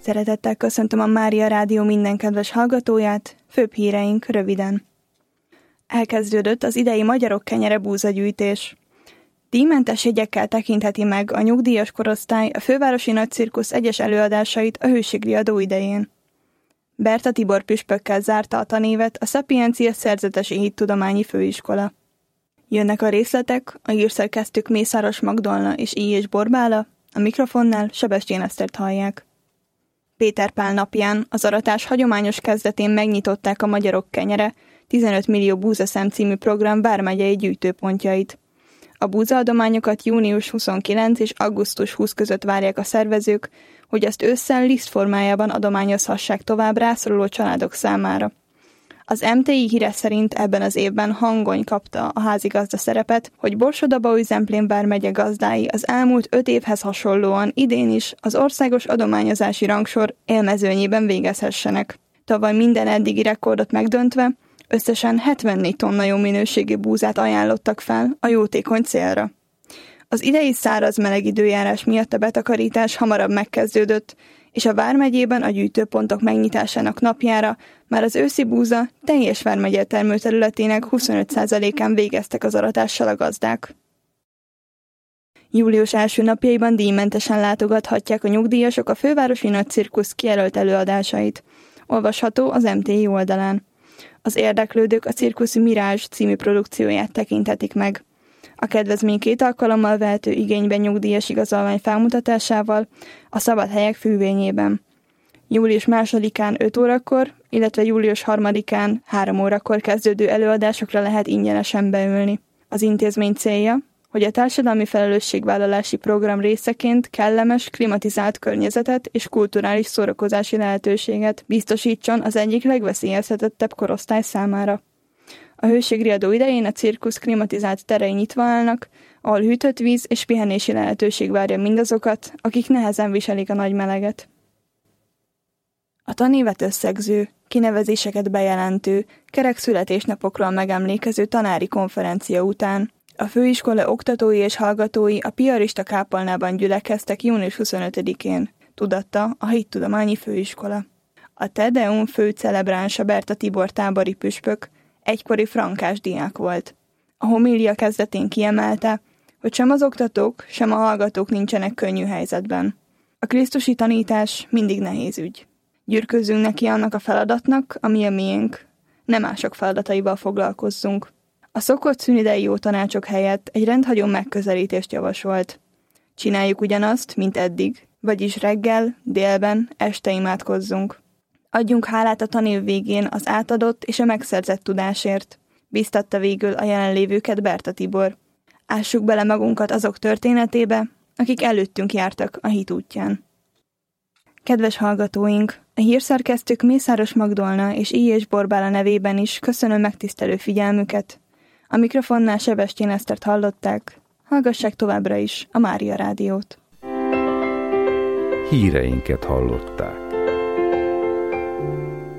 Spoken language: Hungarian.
Szeretettel köszöntöm a Mária Rádió minden kedves hallgatóját, főbb híreink röviden. Elkezdődött az idei Magyarok Kenyere búzagyűjtés. Díjmentes jegyekkel tekintheti meg a nyugdíjas korosztály a Fővárosi Nagycirkusz egyes előadásait a hőségriadó idején. Berta Tibor püspökkel zárta a tanévet a Szapiencia Szerzetesi Hittudományi Főiskola. Jönnek a részletek, a hírszerkesztők Mészáros Magdolna és I. Borbála, a mikrofonnál Sebestyén Esztert hallják. Péter Pál napján, az aratás hagyományos kezdetén megnyitották a Magyarok Kenyere 15 millió búzaszem című program vármegyei gyűjtőpontjait. A búzaadományokat június 29 és augusztus 20 között várják a szervezők, hogy azt ősszel liszt formájában adományozhassák tovább rászoruló családok számára. Az MTI híre szerint ebben az évben Hangony kapta a házigazda szerepet, hogy Borsod-Abaúj-Zemplén vármegye gazdái az elmúlt 5 évhez hasonlóan idén is az országos adományozási rangsor élmezőnyében végezhessenek. Tavaly minden eddigi rekordot megdöntve, összesen 74 tonna jó minőségű búzát ajánlottak fel a jótékony célra. Az idei száraz meleg időjárás miatt a betakarítás hamarabb megkezdődött, és a vármegyében a gyűjtőpontok megnyitásának napjára már az őszi búza teljes vármegye termőterületének 25%-án végeztek az aratással a gazdák. Július első napjaiban díjmentesen látogathatják a nyugdíjasok a Fővárosi Nagycirkusz kijelölt előadásait. Olvasható az MTI oldalán. Az érdeklődők a Cirkusz Mirage című produkcióját tekinthetik meg. A kedvezmény 2 alkalommal vehető igényben nyugdíjas igazolvány felmutatásával a szabadhelyek fűvényében. Július 2-án 5 órakor, illetve július 3-án 3 órakor kezdődő előadásokra lehet ingyenesen beülni. Az intézmény célja, hogy a társadalmi felelősségvállalási program részeként kellemes, klimatizált környezetet és kulturális szórakozási lehetőséget biztosítson az egyik legveszélyeztetettebb korosztály számára. A hőségriadó idején a cirkusz klimatizált terei nyitva állnak, ahol hűtött víz és pihenési lehetőség várja mindazokat, akik nehezen viselik a nagy meleget. A tanévet összegző, kinevezéseket bejelentő, kerek születésnapokról megemlékező tanári konferencia után a főiskola oktatói és hallgatói a Piarista kápolnában gyülekeztek június 25-én, tudatta a Hittudományi Főiskola. A Te Deum fő celebránsa Berta Tibor tábori püspök egykori frankás diák volt. A homília kezdetén kiemelte, hogy sem az oktatók, sem a hallgatók nincsenek könnyű helyzetben. A krisztusi tanítás mindig nehéz ügy. Gyürkőzzünk neki annak a feladatnak, ami a miénk. Nem mások feladataival foglalkozzunk. A szokott szünidei jó tanácsok helyett egy rendhagyó megközelítést javasolt. Csináljuk ugyanazt, mint eddig, vagyis reggel, délben, este imádkozzunk. Adjunk hálát a tanév végén az átadott és a megszerzett tudásért, biztatta végül a jelenlévőket Berta Tibor. Ássuk bele magunkat azok történetébe, akik előttünk jártak a hit útján. Kedves hallgatóink, a hírszerkesztők Mészáros Magdolna és I. Borbála nevében is köszönöm megtisztelő figyelmüket. A mikrofonnál Sebestyén Esztert hallották. Hallgassák továbbra is a Mária Rádiót. Híreinket hallották.